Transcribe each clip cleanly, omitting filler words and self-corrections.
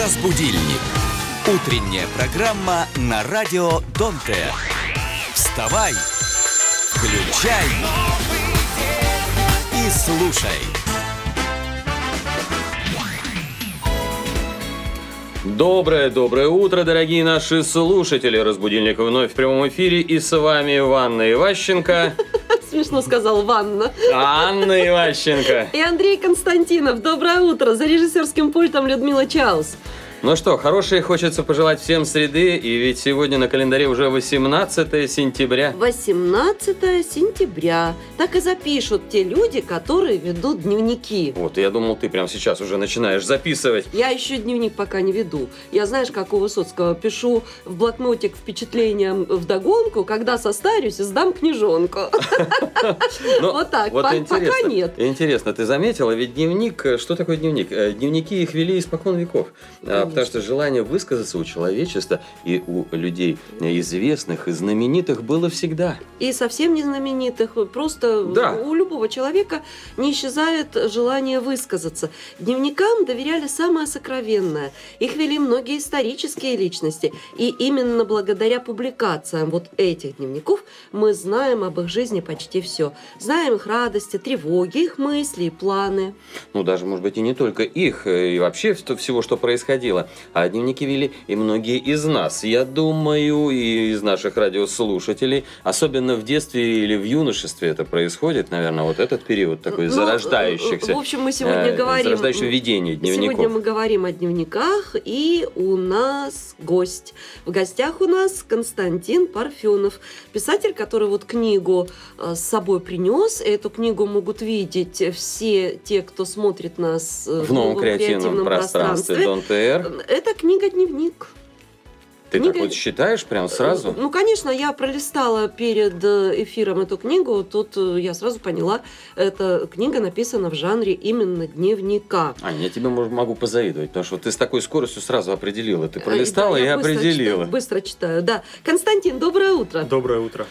Разбудильник. Утренняя программа на радио Донте. Вставай, включай и слушай. Доброе утро, дорогие наши слушатели. Разбудильник вновь в прямом эфире. И с вами Анна Иващенко. Смешно сказал Ванна. Анна Иващенко. И Андрей Константинов. Доброе утро. За режиссерским пультом Людмила Чаус. Ну что, хорошее хочется пожелать всем среды, и ведь сегодня на календаре уже 18 сентября. 18 сентября. Так и запишут те люди, которые ведут дневники. Вот, я думал, ты прямо сейчас уже начинаешь записывать. Я еще дневник пока не веду. Я, знаешь, как у Высоцкого, пишу в блокнотик впечатления вдогонку, когда состарюсь, сдам книжонку. Вот так, пока нет. Интересно, ты заметила, ведь дневник, что такое дневник? Дневники их вели испокон веков. Потому что желание высказаться у человечества и у людей известных и знаменитых было всегда. И совсем не знаменитых, просто у любого человека не исчезает желание высказаться. Дневникам доверяли самое сокровенное. Их вели многие исторические личности. И именно благодаря публикациям вот этих дневников мы знаем об их жизни почти все. Знаем их радости, тревоги, их мысли и планы. Ну, даже, может быть, и не только их, и вообще всего, что происходило. А дневники вели и многие из нас. Я думаю, и из наших радиослушателей, особенно в детстве или в юношестве это происходит, наверное, вот этот период такой зарождающихся. В общем, мы сегодня говорим... Зарождающего ведения дневников. Сегодня мы говорим о дневниках, и у нас гость. В гостях у нас Константин Парфенов, писатель, который вот книгу с собой принес. Эту книгу могут видеть все те, кто смотрит нас в новом креативном пространстве Донте. Это книга-дневник. Ты так вот считаешь прям сразу? Ну, конечно, я пролистала перед эфиром эту книгу, тут я сразу поняла, эта книга написана в жанре именно дневника. Я тебе могу позавидовать, потому что ты с такой скоростью сразу определила. Ты пролистала и определила. Быстро читаю, да. Константин, доброе утро. Доброе утро.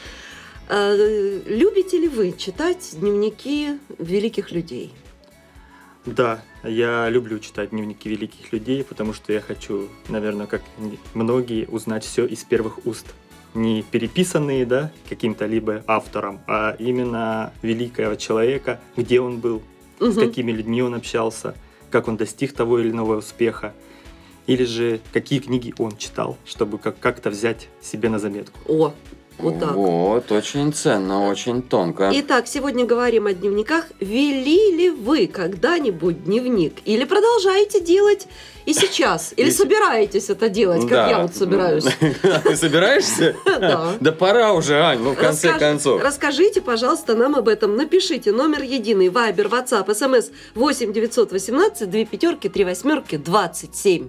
Любите ли вы читать дневники великих людей? Да, я люблю читать дневники великих людей, потому что я хочу, наверное, как многие, узнать все из первых уст. Не переписанные, каким-то либо автором, а именно великого человека, где он был, с какими людьми он общался, как он достиг того или иного успеха, или же какие книги он читал, чтобы как-то взять себе на заметку. Вот так. Вот, очень ценно, очень тонко. Итак, сегодня говорим о дневниках. Вели ли вы когда-нибудь дневник? Или продолжаете делать и сейчас? Или собираетесь это делать, как я вот собираюсь? Ты собираешься? Да. Да пора уже, Ань, в конце концов. Расскажите, пожалуйста, нам об этом. Напишите номер единый, Viber, WhatsApp, SMS 8 918 2 5 3 8 27.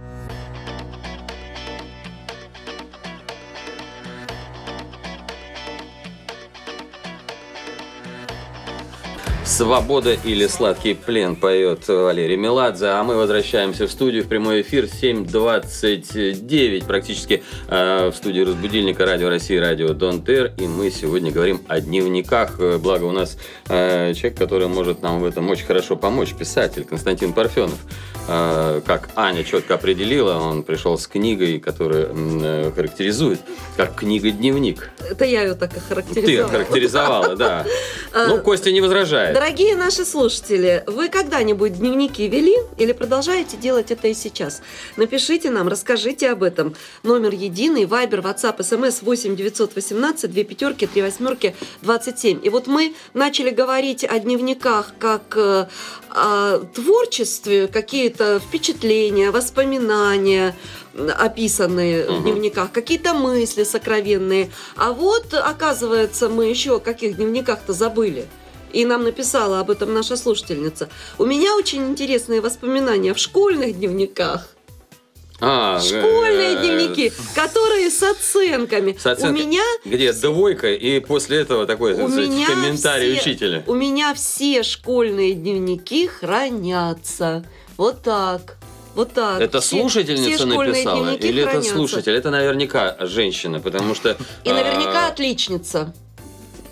«Свобода или сладкий плен» поет Валерий Меладзе, а мы возвращаемся в студию, в прямой эфир, 7:29 практически в студии «Разбудильника» Радио России, Радио Донте, и мы сегодня говорим о дневниках, благо у нас человек, который может нам в этом очень хорошо помочь, писатель Константин Парфенов. Как Аня четко определила, он пришел с книгой, которая характеризует как книга-дневник. Это я ее так охарактеризовала. Ты охарактеризовала, да. Ну, Костя не возражает. Дорогие наши слушатели, вы когда-нибудь дневники вели или продолжаете делать это и сейчас? Напишите нам, расскажите об этом. Номер единый, Viber, WhatsApp, SMS 8 918 2 5 3 8 27. И вот мы начали говорить о дневниках как о творчестве, какие-то впечатления, воспоминания, описанные в дневниках, какие-то мысли сокровенные. А вот, оказывается, мы еще о каких дневниках-то забыли. И нам написала об этом наша слушательница. У меня очень интересные воспоминания в школьных дневниках. Школьные дневники, которые с оценками. У меня... Где двойка, и после этого такой комментарий учителя. У меня все школьные дневники хранятся. Вот так. Это слушательница написала? Или хранятся. это слушатель? Это наверняка женщина, потому что... И наверняка отличница.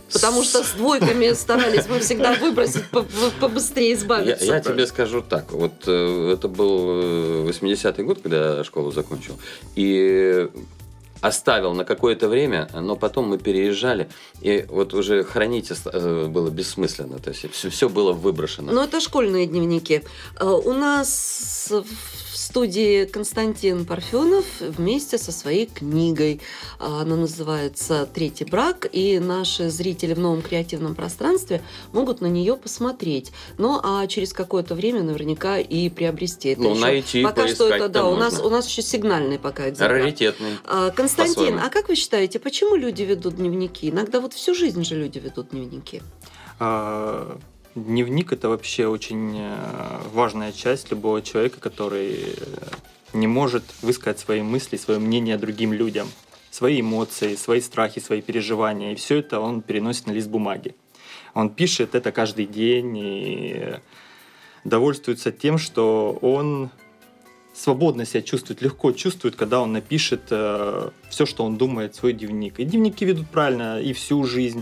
Потому что с двойками старались мы всегда выбросить, побыстрее избавиться. Я тебе скажу так. Вот это был 80-й год, когда я школу закончил. И оставил на какое-то время, но потом мы переезжали, и вот уже хранить было бессмысленно. То есть все было выброшено. Но это школьные дневники. У нас в студии Константин Парфенов вместе со своей книгой. Она называется «Третий брак», и наши зрители в новом креативном пространстве могут на нее посмотреть. Ну, а через какое-то время наверняка и приобрести это. Ну, найти, пока что это, да, у можно. нас еще сигнальный пока экземпляр. Раритетный. Константин, по-своему. а как вы считаете, почему люди ведут дневники? Иногда вот всю жизнь же люди ведут дневники. Дневник – это вообще очень важная часть любого человека, который не может высказать свои мысли, свое мнение другим людям, свои эмоции, свои страхи, свои переживания. И все это он переносит на лист бумаги. Он пишет это каждый день и довольствуется тем, что он свободно себя чувствует, легко чувствует, когда он напишет все, что он думает, в свой дневник. И дневники ведут правильно и всю жизнь.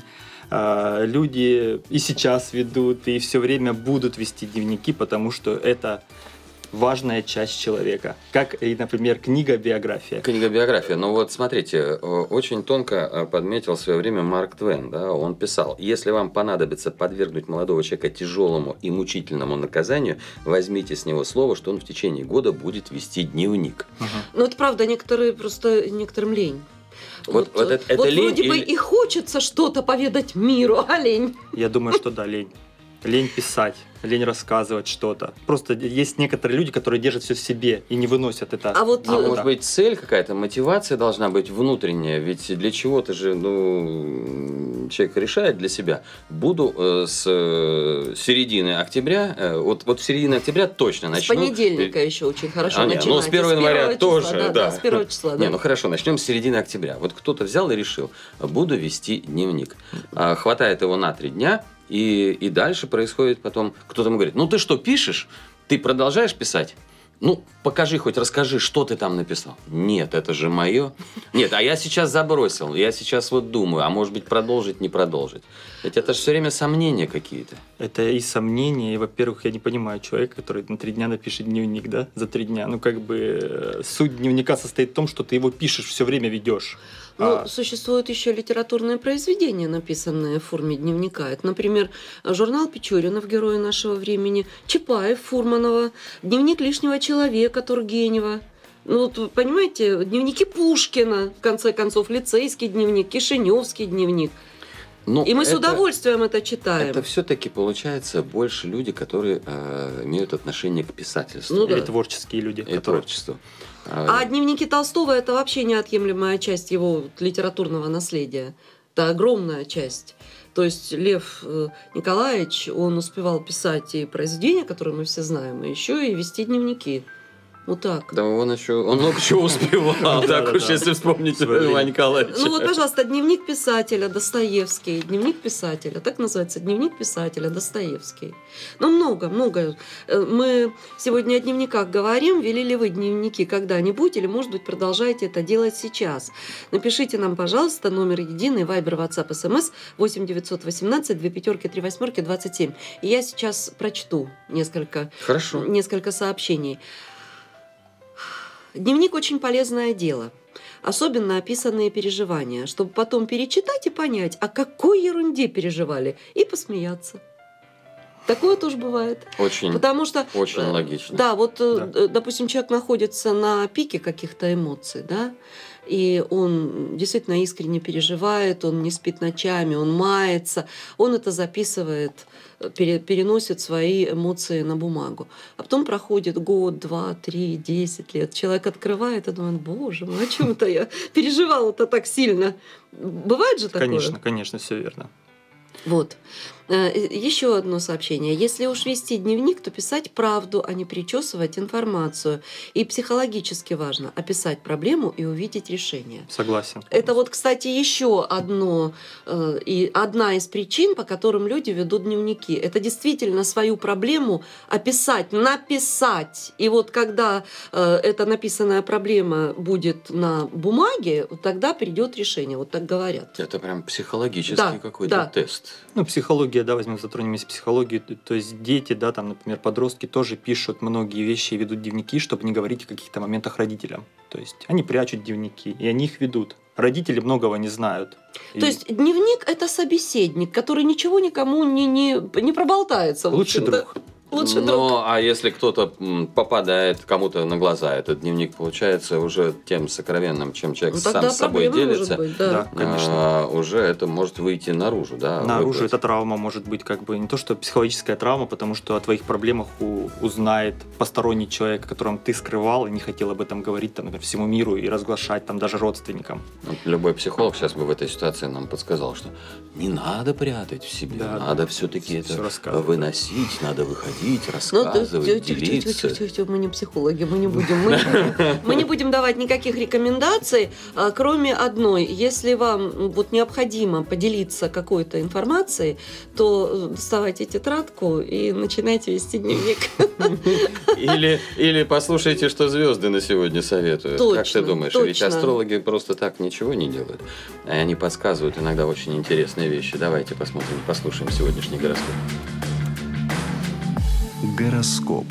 Люди и сейчас ведут, и все время будут вести дневники, потому что это важная часть человека. Как и, например, книга-биография. Книга-биография. Ну вот смотрите, очень тонко подметил в свое время Марк Твен. Да? Он писал: если вам понадобится подвергнуть молодого человека тяжелому и мучительному наказанию, возьмите с него слово, что он в течение года будет вести дневник. Ну, это правда, некоторым лень. Вот это лень вроде бы и хочется что-то поведать миру, а лень. Я думаю, что да, лень. Лень писать, лень рассказывать что-то. Просто есть некоторые люди, которые держат все в себе и не выносят это. А вот может быть, цель какая-то, мотивация должна быть внутренняя. Ведь для чего-то же, человек решает для себя. Буду с середины октября, вот в середине октября точно начну. С понедельника еще очень хорошо начинать. Ну, с 1 января тоже, да. С 1 числа, да. Не, хорошо, начнем с середины октября. Вот кто-то взял и решил, буду вести дневник. Хватает его на 3 дня. И дальше происходит потом, кто-то ему говорит: ну ты что, пишешь? Ты продолжаешь писать? Ну, покажи, хоть расскажи, что ты там написал. Нет, это же мое. Нет, а я сейчас забросил, я сейчас вот думаю, а может быть продолжить, не продолжить. Ведь это же все время сомнения какие-то. Это и сомнения, и, во-первых, я не понимаю человека, который на 3 дня напишет дневник, да, за 3 дня. Ну, как бы суть дневника состоит в том, что ты его пишешь, все время ведешь. Ну, существуют еще литературные произведения, написанные в форме дневника. Это, например, журнал Печоринов, герои нашего времени, Чапаев, Фурманова, дневник лишнего человека Тургенева. Ну, вот, понимаете, дневники Пушкина, в конце концов, лицейский дневник, кишиневский дневник. Ну, и мы с удовольствием это читаем. Это все-таки получается больше люди, которые имеют отношение к писательству. Ну, да. Или творческие люди. И творчеству. А дневники Толстого – это вообще неотъемлемая часть его литературного наследия. Это огромная часть. То есть Лев Николаевич, он успевал писать и произведения, которые мы все знаем, и еще и вести дневники. Вот так. Да, он много чего успевал, так уж если вспомнить Льва Николаевича. Ну вот, пожалуйста, дневник писателя Достоевский. Дневник писателя, так называется, дневник писателя Достоевский. Ну, много. Мы сегодня о дневниках говорим. Вели ли вы дневники когда-нибудь, или, может быть, продолжаете это делать сейчас? Напишите нам, пожалуйста, номер единый, Viber, WhatsApp, SMS 8 918 2 3 8 27. И я сейчас прочту несколько сообщений. Дневник – очень полезное дело, особенно описанные переживания, чтобы потом перечитать и понять, о какой ерунде переживали, и посмеяться. Такое тоже бывает. Очень логично. Да, допустим, человек находится на пике каких-то эмоций, да, и он действительно искренне переживает, он не спит ночами, он мается, он это записывает, переносит свои эмоции на бумагу. А потом проходит год, 2, 3, 10 лет. Человек открывает и думает: боже мой, о чем это я переживала-то так сильно? Бывает же такое? Конечно, все верно. Вот. Еще одно сообщение. Если уж вести дневник, то писать правду, а не причесывать информацию. И психологически важно описать проблему и увидеть решение. Согласен. Это вот, кстати, еще одна из причин, по которым люди ведут дневники. Это действительно свою проблему описать, написать. И вот когда эта написанная проблема будет на бумаге, тогда придет решение. Вот так говорят. Это прям психологический какой-то тест. Психология, возьмем, затронем психологию. То есть дети, там, например, подростки тоже пишут многие вещи и ведут дневники, чтобы не говорить о каких-то моментах родителям. То есть они прячут дневники, и они их ведут. Родители многого не знают. То есть дневник — это собеседник, который ничего никому не проболтается. Лучший друг. А если кто-то попадает кому-то на глаза, этот дневник получается уже тем сокровенным, чем человек сам с собой делится. Быть, да, конечно. Уже это может выйти наружу, да? Наружу эта травма может быть не то, что психологическая травма, потому что о твоих проблемах узнает посторонний человек, о котором ты скрывал и не хотел об этом говорить например, всему миру и разглашать даже родственникам. Любой психолог сейчас бы в этой ситуации нам подсказал, что не надо прятать в себе, надо все-таки это выносить, надо выходить, рассказывать, делиться. Мы не психологи, мы не будем давать никаких рекомендаций, кроме одной. Если вам необходимо поделиться какой-то информацией, то доставайте тетрадку и начинайте вести дневник. Или послушайте, что звезды на сегодня советуют. Точно, как ты думаешь? точно. Ведь астрологи просто так ничего не делают. И они подсказывают иногда очень интересные вещи. Давайте послушаем сегодняшний гороскоп. Гороскоп.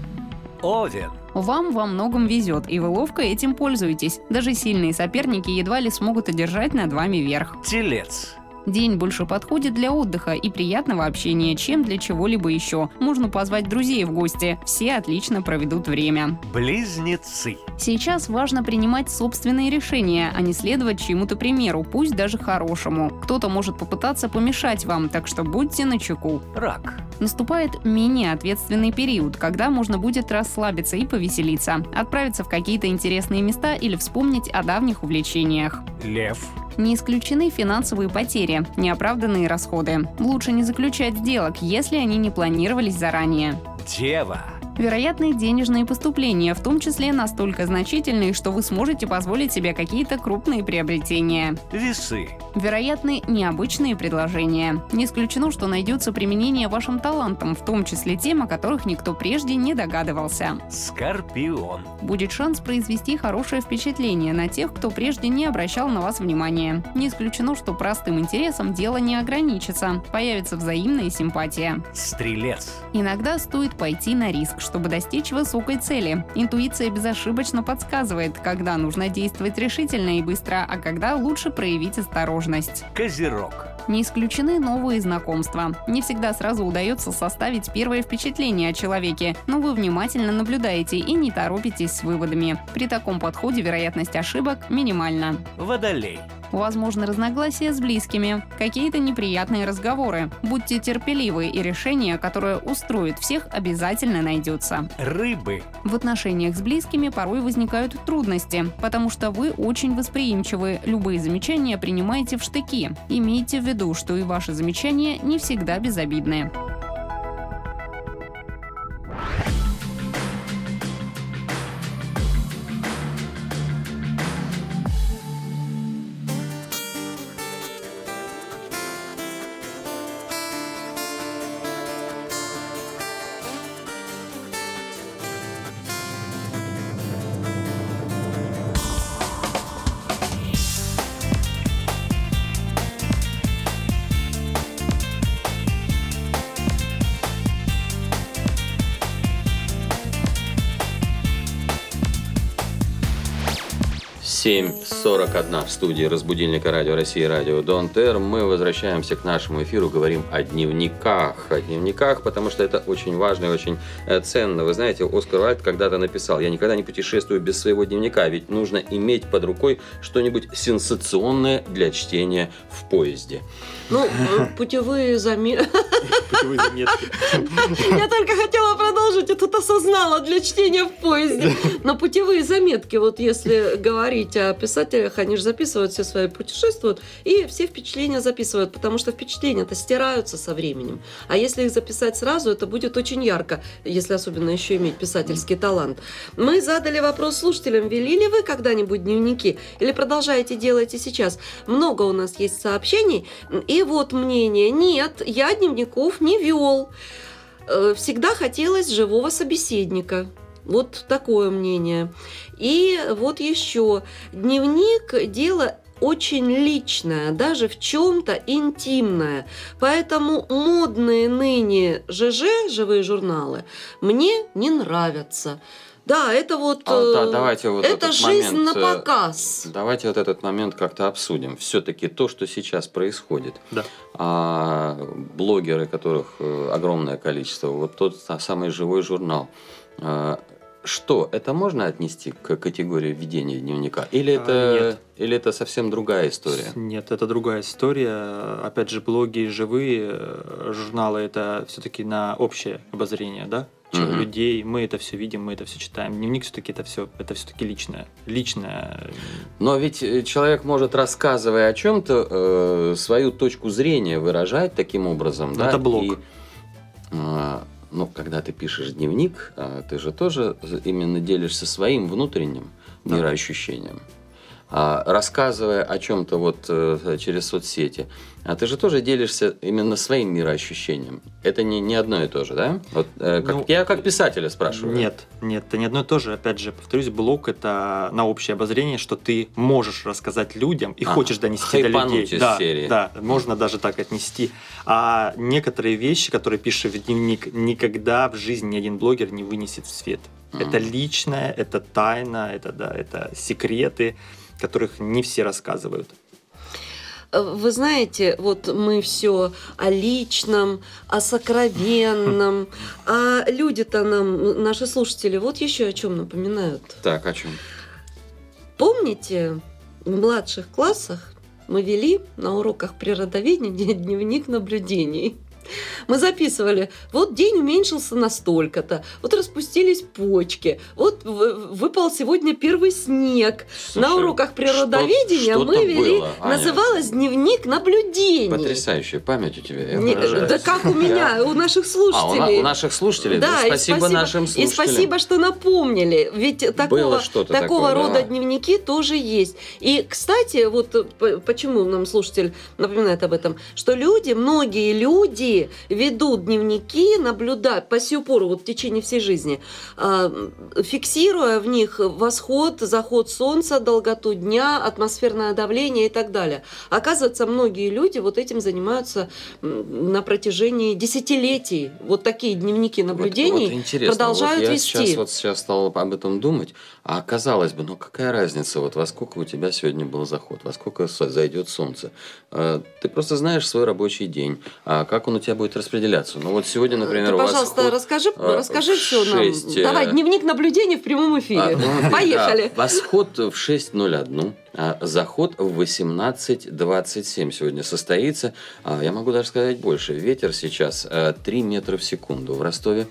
Овен. Вам во многом везет, и вы ловко этим пользуетесь. Даже сильные соперники едва ли смогут одержать над вами верх. Телец. День больше подходит для отдыха и приятного общения, чем для чего-либо еще. Можно позвать друзей в гости. Все отлично проведут время. Близнецы. Сейчас важно принимать собственные решения, а не следовать чьему-то примеру, пусть даже хорошему. Кто-то может попытаться помешать вам, так что будьте начеку. Рак. Наступает менее ответственный период, когда можно будет расслабиться и повеселиться, отправиться в какие-то интересные места или вспомнить о давних увлечениях. Лев. Не исключены финансовые потери, неоправданные расходы. Лучше не заключать сделок, если они не планировались заранее. Дева. Вероятны денежные поступления, в том числе настолько значительные, что вы сможете позволить себе какие-то крупные приобретения. Весы. Вероятны необычные предложения. Не исключено, что найдется применение вашим талантам, в том числе тем, о которых никто прежде не догадывался. Скорпион. Будет шанс произвести хорошее впечатление на тех, кто прежде не обращал на вас внимания. Не исключено, что простым интересом дело не ограничится. Появится взаимная симпатия. Стрелец. Иногда стоит пойти на риск, чтобы достичь высокой цели. Интуиция безошибочно подсказывает, когда нужно действовать решительно и быстро, а когда лучше проявить осторожность. Козерог. Не исключены новые знакомства. Не всегда сразу удается составить первое впечатление о человеке, но вы внимательно наблюдаете и не торопитесь с выводами. При таком подходе вероятность ошибок минимальна. Водолей. Возможны разногласия с близкими, какие-то неприятные разговоры. Будьте терпеливы, и решение, которое устроит всех, обязательно найдется. Рыбы. В отношениях с близкими порой возникают трудности, потому что вы очень восприимчивы. Любые замечания принимаете в штыки. Имейте в виду, что и ваши замечания не всегда безобидны. Семь 41 в студии разбудильника Радио России, Радио Донт Эр. Мы возвращаемся к нашему эфиру, говорим о дневниках. О дневниках, потому что это очень важно и очень ценно. Вы знаете, Оскар Уайльд когда-то написал: «Я никогда не путешествую без своего дневника, ведь нужно иметь под рукой что-нибудь сенсационное для чтения в поезде». Ну, путевые заметки. Путевые заметки. Я только хотела продолжить, я тут осознала для чтения в поезде. Но путевые заметки, вот если говорить говорите о писателях, они же записывают все свои, путешествуют, и все впечатления записывают, потому что впечатления-то стираются со временем. А если их записать сразу, это будет очень ярко, если особенно еще иметь писательский талант. Мы задали вопрос слушателям, вели ли вы когда-нибудь дневники или продолжаете делать и сейчас? Много у нас есть сообщений, и вот мнение: нет, я дневников не вел. Всегда хотелось живого собеседника. Вот такое мнение. И вот еще. Дневник – дело очень личное, даже в чем-то интимное. Поэтому модные ныне ЖЖ, живые журналы, мне не нравятся. Да, это вот, да, давайте вот это этот жизнь момент, на показ. Давайте вот этот момент как-то обсудим. Все-таки то, что сейчас происходит, блогеры, которых огромное количество, вот тот самый живой журнал, что, это можно отнести к категории ведения дневника? Или это совсем другая история? Нет, это другая история. Опять же, блоги живые, журналы — это все-таки на общее обозрение, да? Людей, мы это все видим, мы это все читаем. Дневник все-таки это все-таки личное. Но ведь человек может, рассказывая о чем-то, свою точку зрения выражать таким образом. Да? Это блог. Но когда ты пишешь дневник, ты же тоже именно делишься своим внутренним мироощущением. Рассказывая о чем-то вот через соцсети, ты же тоже делишься именно своим мироощущением. Это не одно и то же, да? Вот, я как писателя спрашиваю. Нет, это не одно и то же. Опять же, повторюсь, блог — это на общее обозрение, что ты можешь рассказать людям и хочешь донести до людей. Из серии. Да, можно даже так отнести. А некоторые вещи, которые пишешь в дневник, никогда в жизни ни один блогер не вынесет в свет. Это личное, это тайна, это секреты, которых не все рассказывают. Вы знаете, вот мы все о личном, о сокровенном, а люди-то нам, наши слушатели, вот еще о чем напоминают. Так, о чем? Помните, в младших классах мы вели на уроках природоведения дневник наблюдений. Мы записывали, вот день уменьшился на столько-то, вот распустились почки, вот выпал сегодня первый снег. Слушай, на уроках природоведения мы вели, было, называлось дневник наблюдений. Потрясающая память у тебя. Да как у меня, у наших слушателей. У наших слушателей? Да, спасибо нашим слушателям. И спасибо, что напомнили, ведь такого рода дневники тоже есть. И, кстати, вот почему нам слушатель напоминает об этом, что многие люди ведут дневники, наблюдают по сию пору, вот в течение всей жизни, фиксируя в них восход, заход солнца, долготу дня, атмосферное давление и так далее. Оказывается, многие люди вот этим занимаются на протяжении десятилетий. Вот такие дневники наблюдений продолжают вести. Я сейчас стал об этом думать, а казалось бы, какая разница, вот во сколько у тебя сегодня был заход, во сколько зайдет солнце. Ты просто знаешь свой рабочий день, как он у тебя будет распределяться. Вот сегодня, например, пожалуйста, расскажи все нам. Давай, дневник наблюдений в прямом эфире. Поехали. Восход в 6:01, заход в 18:27 сегодня состоится. Я могу даже сказать больше. Ветер сейчас 3 метра в секунду. В Ростове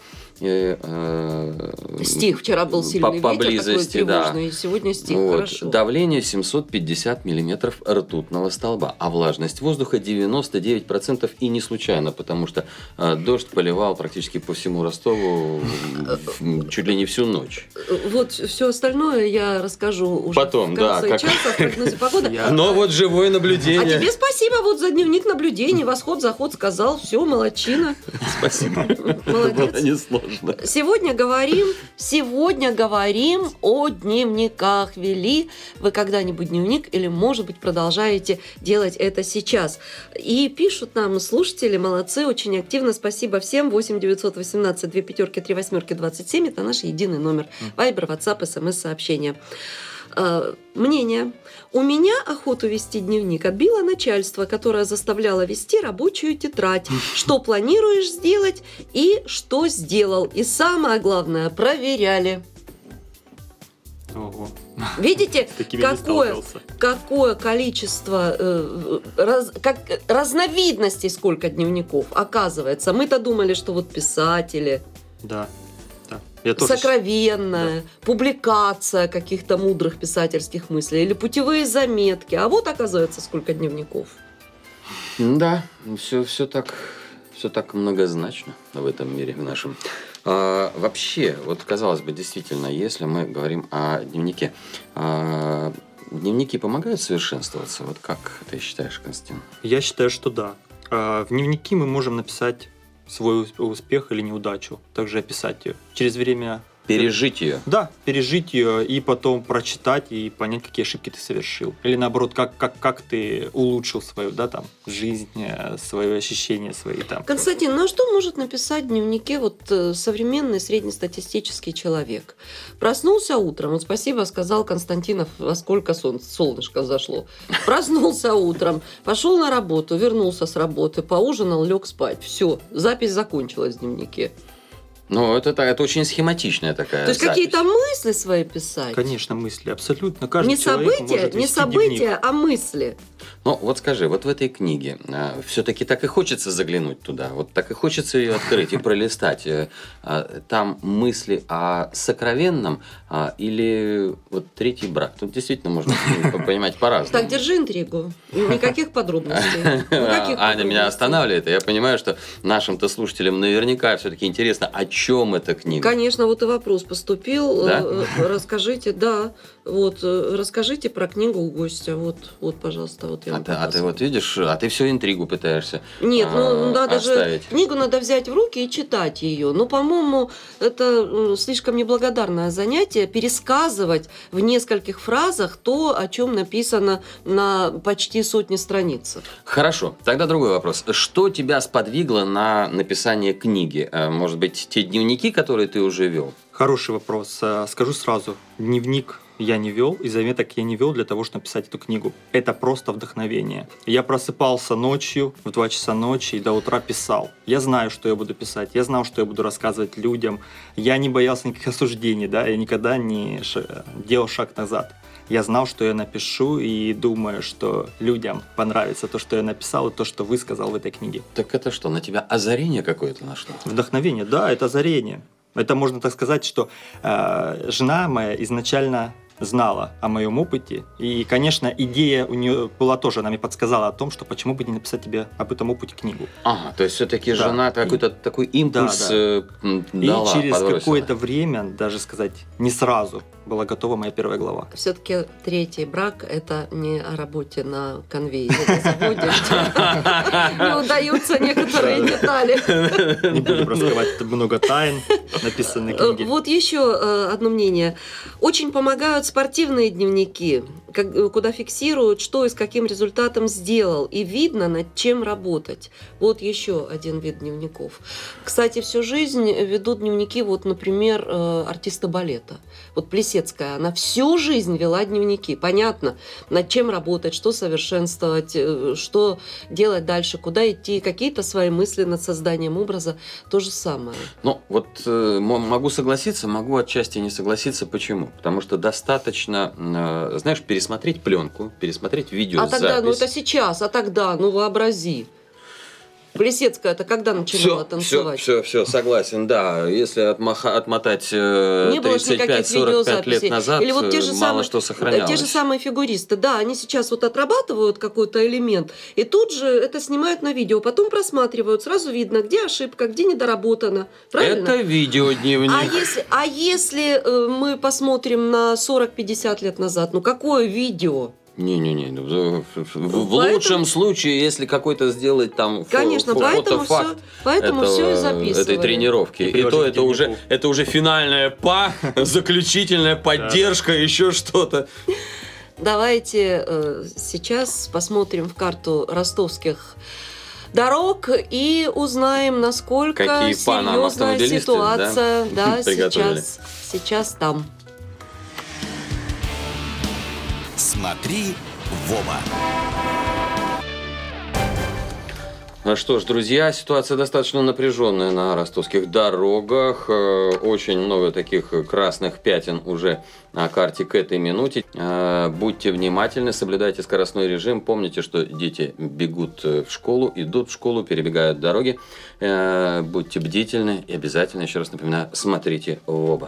стих. Вчера был сильный ветер, такой тревожный, и сегодня стих. Хорошо. Давление 750 миллиметров ртутного столба, а влажность воздуха 99%, и не случайно, потому что дождь поливал практически по всему Ростову чуть ли не всю ночь. Вот все остальное я расскажу уже потом, в конце часа в прогнозе погоды. Но вот живое наблюдение. А тебе спасибо вот за дневник наблюдений. Восход, заход сказал. Все, молодчина. Спасибо. Молодец. Не сложно. Сегодня говорим о дневниках. Вели вы когда-нибудь дневник или, может быть, продолжаете делать это сейчас? И пишут нам слушатели, молодцы, очень активно. Спасибо всем. 8 918 2 5 3 8 27. Это наш единый номер. Вайбер, WhatsApp, СМС-сообщения. Мнение. У меня охоту вести дневник отбило начальство, которое заставляло вести рабочую тетрадь. Что планируешь сделать и что сделал. И самое главное, проверяли. Ого. Видите, какое количество разновидностей, сколько дневников оказывается. Мы-то думали, что вот писатели. Да. Я тоже сокровенная, публикация каких-то мудрых писательских мыслей или путевые заметки. А вот, оказывается, сколько дневников. Да, все так многозначно в этом мире в нашем. Вообще, вот казалось бы, действительно, если мы говорим о дневнике, дневники помогают совершенствоваться? Вот как ты считаешь, Константин? Я считаю, что да. В дневники мы можем написать свой успех или неудачу, также описать ее. Через время... Пережить ее? Да, пережить ее и потом прочитать и понять, какие ошибки ты совершил. Или наоборот, как ты улучшил свою, да, там, жизнь, свои ощущения свои там. Константин, ну а что может написать в дневнике вот современный среднестатистический человек? Проснулся утром, вот спасибо сказал Константинов, во сколько солнышко взошло. Проснулся утром, пошел на работу, вернулся с работы, поужинал, лег спать. Все, запись закончилась в дневнике. Ну, это очень схематичная такая. То есть запись. какие-то мысли свои писать? Конечно, мысли, абсолютно. Каждый Не человек события, может не вести события, дневник. а мысли. Ну, вот скажи, вот в этой книге все-таки так и хочется заглянуть туда, вот так и хочется ее открыть и пролистать. Там мысли о сокровенном или вот третий брак? Тут действительно можно понимать по-разному. Так, держи интригу. Никаких подробностей. Аня меня останавливает, и я понимаю, что нашим-то слушателям наверняка все-таки интересно, о чем эта книга. Конечно, вот и вопрос поступил. Да? Расскажите, да. Вот, расскажите про книгу у гостя. Вот, пожалуйста, вот я вам А ты показываю. вот видишь, ты все интригу пытаешься Нет, надо оставить. же книгу надо взять в руки и читать ее. Ну, по-моему, это слишком неблагодарное занятие пересказывать в нескольких фразах то, о чем написано на почти сотне страниц. Хорошо, тогда другой вопрос. Что тебя сподвигло на написание книги? Может быть, те дневники, которые ты уже вел? Хороший вопрос. Скажу сразу, дневник я не вел, и заметок я не вел для того, чтобы написать эту книгу. Это просто вдохновение. Я просыпался ночью, в 2 часа ночи, и до утра писал. Я знаю, что я буду писать, я знал, что я буду рассказывать людям. Я не боялся никаких осуждений, да, я никогда не делал шаг назад. Я знал, что я напишу, и думаю, что людям понравится то, что я написал, и то, что высказал в этой книге. Так это что, на тебя озарение какое-то нашло? Вдохновение, да, это озарение. Это можно так сказать, что жена моя изначально знала о моем опыте. И, конечно, идея у нее была тоже, она мне подсказала о том, что почему бы не написать тебе об этом опыте книгу. Ага, то есть все-таки Да. жена какой-то такой импульс Да. дала, И через подбросила. какое-то время, даже сказать, не сразу, была готова моя первая глава. Все-таки третий брак – это не о работе на конвейере на заводе, где не удаются некоторые детали. Не будем раскрывать много тайн, написанных в книге. Вот еще одно мнение. Очень помогают спортивные дневники, куда фиксируют, что и с каким результатом сделал, и видно, над чем работать. Вот еще один вид дневников. Кстати, всю жизнь ведут дневники, вот, например, артисты балета. Вот Плесецкая, она всю жизнь вела дневники. Понятно, над чем работать, что совершенствовать, что делать дальше, куда идти, какие-то свои мысли над созданием образа. То же самое. Ну, вот могу согласиться, могу отчасти не согласиться. Почему? Потому что достаточно, знаешь, пересмотреть пленку, пересмотреть видеозапись. А тогда, ну это сейчас, а тогда, ну вообрази. Плесецкая-то когда начинала танцевать? Все, согласен, да. Если отмотать Не было ж никаких 35-45 видеозаписей. лет назад, Или вот те же мало самые, что сохранялось. те же самые фигуристы, да, они сейчас вот отрабатывают какой-то элемент, и тут же это снимают на видео, потом просматривают, сразу видно, где ошибка, где недоработано. Правильно? Это видеодневник. А если мы посмотрим на 40-50 лет назад, ну какое видео? Не-не-не, в лучшем случае, если какой-то сделать там Конечно, фотофакт поэтому все и записывали. этой тренировки. И то это уже финальная заключительная поддержка, еще что-то. Давайте сейчас посмотрим в карту ростовских дорог и узнаем, насколько Какие па нам серьезная автомобилисты, ситуация приготовили. сейчас там. Смотри в оба. Ну что ж, друзья, ситуация достаточно напряженная на ростовских дорогах. Очень много таких красных пятен уже на карте к этой минуте. Будьте внимательны, соблюдайте скоростной режим. Помните, что дети бегут в школу, идут в школу, перебегают дороги. Будьте бдительны и обязательно, еще раз напоминаю, смотрите в оба.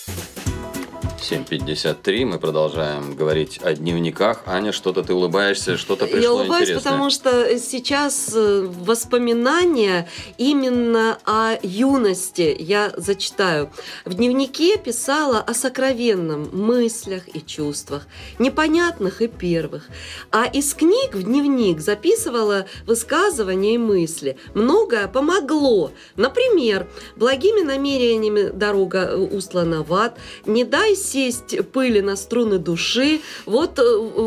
7:53, мы продолжаем говорить о дневниках. Аня, что-то ты улыбаешься, что-то пришло Я улыбаюсь, интересное. потому что сейчас воспоминания именно о юности я зачитаю. В дневнике писала о сокровенном, мыслях и чувствах, непонятных и первых. А из книг в дневник записывала высказывания и мысли. Многое помогло. Например, благими намерениями дорога устлана в ад, не дай сесть пыли на струны души. Вот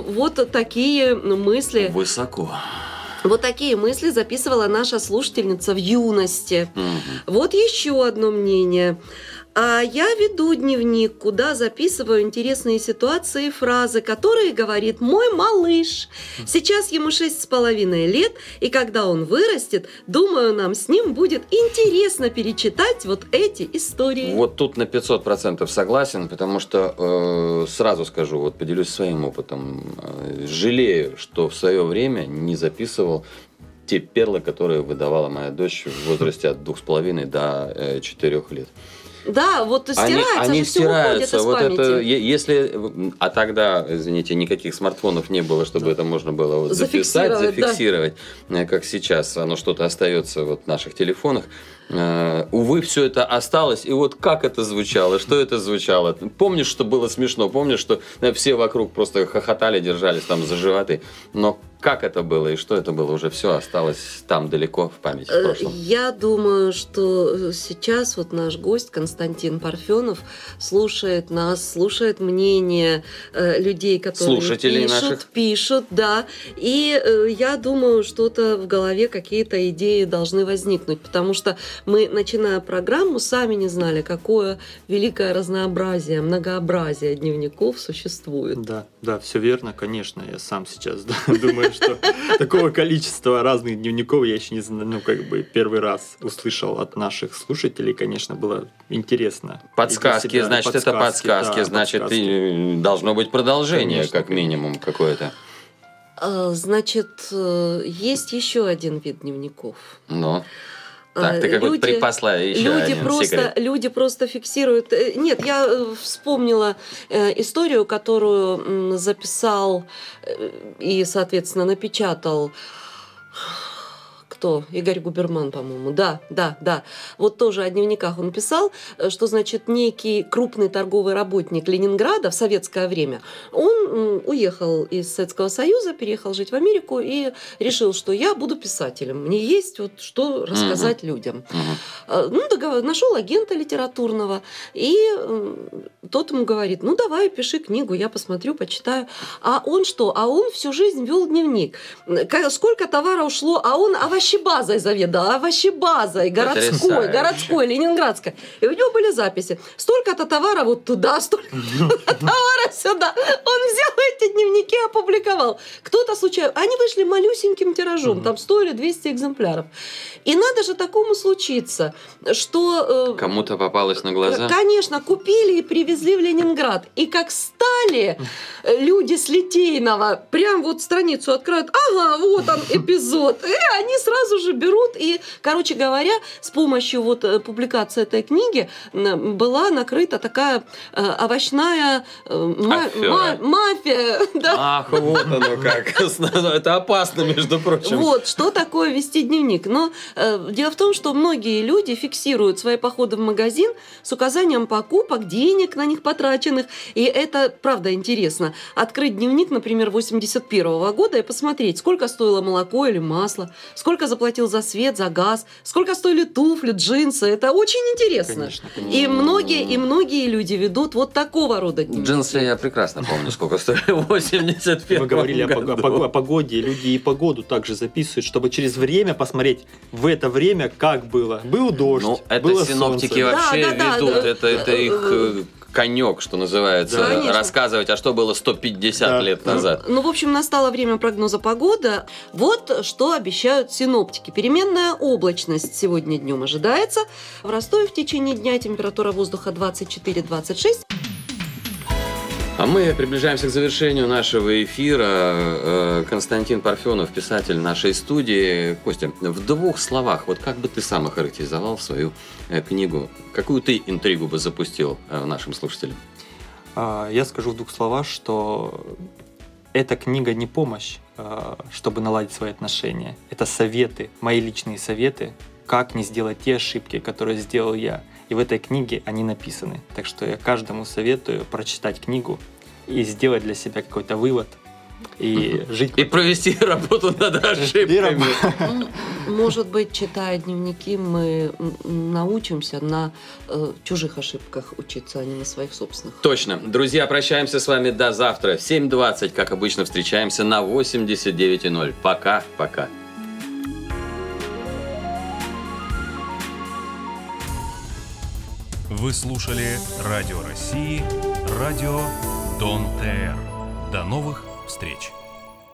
такие мысли. Высоко. Вот такие мысли записывала наша слушательница в юности. Вот еще одно мнение. А я веду дневник, куда записываю интересные ситуации и фразы, которые говорит мой малыш. Сейчас ему 6,5 лет, и когда он вырастет, думаю, нам с ним будет интересно перечитать вот эти истории. Вот тут на 500% согласен, потому что сразу скажу, вот поделюсь своим опытом. Жалею, что в свое время не записывал те перлы, которые выдавала моя дочь в возрасте от 2,5 до 4 лет. Да, вот стирается, они все уходит из вот памяти. это, если, а тогда, извините, никаких смартфонов не было, чтобы это можно было вот записать, зафиксировать, как сейчас, оно что-то остается вот в наших телефонах. Увы, все это осталось, и вот как это звучало, что это звучало. Помнишь, что было смешно, помнишь, что все вокруг просто хохотали, держались там за животы, но как это было и что это было, уже все осталось там далеко в памяти, в прошлом. Я думаю, что сейчас вот наш гость Константин Парфенов слушает нас, слушает мнение людей, которые слушателей наших. пишут, да, и я думаю, что-то в голове, какие-то идеи должны возникнуть, потому что мы, начиная программу, сами не знали, какое великое разнообразие, многообразие дневников существует. Да, все верно, конечно. Я сам сейчас думаю, что такого количества разных дневников я еще не знаю, первый раз услышал от наших слушателей, конечно, было интересно. Подсказки, значит, это подсказки, да, значит, подсказки. И должно быть продолжение, Конечно, как минимум, какое-то. Значит, есть еще один вид дневников. Но. Так, ты какой-то припасла еще один секрет. Люди просто фиксируют. Нет, я вспомнила историю, которую записал и, соответственно, напечатал кто? Игорь Губерман, по-моему. Да. Вот тоже о дневниках он писал, что, значит, некий крупный торговый работник Ленинграда в советское время, он уехал из Советского Союза, переехал жить в Америку и решил, что я буду писателем. Мне есть вот что рассказать людям. Нашел агента литературного, и тот ему говорит, ну, давай, пиши книгу, я посмотрю, почитаю. А он что? А он всю жизнь вел дневник. Сколько товара ушло, а он овощебазой заведовал, овощебазой, городской, ленинградской. И у него были записи. Столько-то товара вот туда, столько-то товара сюда. Он взял эти дневники и опубликовал. Кто-то случайно... Они вышли малюсеньким тиражом, там 100 или 200 экземпляров. И надо же такому случиться, что... Кому-то попалось на глаза? Конечно, купили и привезли в Ленинград. И как стали люди с Литейного, прям вот страницу откроют, ага, вот он эпизод. И они сразу же берут. И, короче говоря, с помощью вот публикации этой книги была накрыта такая овощная мафия. Да. Ах, вот оно как. Это опасно, между прочим. Вот, что такое вести дневник. Но дело в том, что многие люди фиксируют свои походы в магазин с указанием покупок, денег на них потраченных. И это, правда, интересно. Открыть дневник, например, 81 года и посмотреть, сколько стоило молоко или масло, сколько заплатил за свет, за газ, сколько стоили туфли, джинсы. Это очень интересно. Конечно. И многие люди ведут вот такого рода дневники. Джинсы я прекрасно помню, сколько стоили в 81 Мы говорили году. о погоде. Люди и погоду также записывают, чтобы через время посмотреть в это время, как было. Был дождь, Ну, это было синоптики солнце. вообще Да. ведут. Это их конек, что называется, Конечно. рассказывать, а что было 150 лет назад. Ну, в общем, настало время прогноза погоды. Вот что обещают синоптики. Переменная облачность сегодня днем ожидается. В Ростове в течение дня температура воздуха 24-26. А мы приближаемся к завершению нашего эфира. Константин Парфенов, писатель нашей студии. Костя, в 2 словах, вот как бы ты сам охарактеризовал свою книгу? Какую ты интригу бы запустил нашим слушателям? Я скажу в 2 словах, что эта книга не помощь, чтобы наладить свои отношения. Это советы, мои личные советы, как не сделать те ошибки, которые сделал я. И в этой книге они написаны. Так что я каждому советую прочитать книгу и сделать для себя какой-то вывод. И жить... И провести работу над ошибками. Может быть, читая дневники, мы научимся на чужих ошибках учиться, а не на своих собственных. Точно. Друзья, прощаемся с вами до завтра. В 7:20, как обычно, встречаемся на 89.0. Пока-пока. Вы слушали Радио России, радио Дон ТР. До новых встреч!